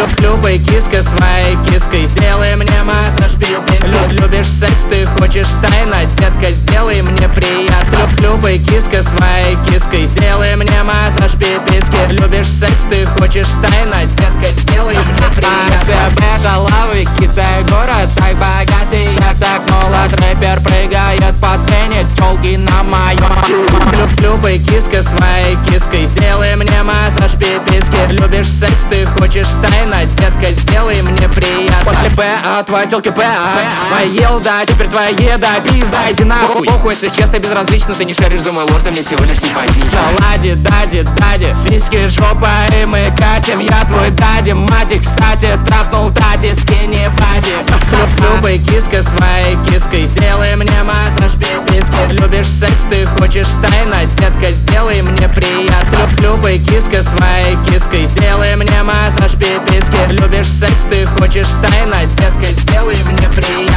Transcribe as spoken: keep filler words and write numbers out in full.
Любой киска своей киской, делай мне массаж пипиской. Любишь секс, ты хочешь тайно, детка, сделай мне приятно. Любой киска своей киской, делай мне массаж пипиской. Любишь секс, ты хочешь тайно, детка, сделай мне приятно. АЦБ, шалавы, Китай, город так богатый, я так молод. Рэпер прыгает по сцене, тёлки на моем. Любой киска своей киской, делай мне массаж пипиской. Любишь секс, ты хочешь тайно, детка, сделай мне приятно. После П от твоей тёлки П, поел, да, теперь твоя еда, пизда, иди нахуй. Похуй, если честно, безразлично, ты не шаришь за мой лорд, а мне всего лишь симпатично. Лади, дади, дади, сиськи, жопа, и мы катим. Я твой дади, мати, кстати, трахнул тати, скини бади. Любой киска своей киской, делай мне массаж пипиской. Любишь секс, ты хочешь тайно, детка, сделай мне приятно. Любой киска своей киской, делай мне массаж пипиской. Любишь секс, ты хочешь тайно, детка, сделай мне приятно.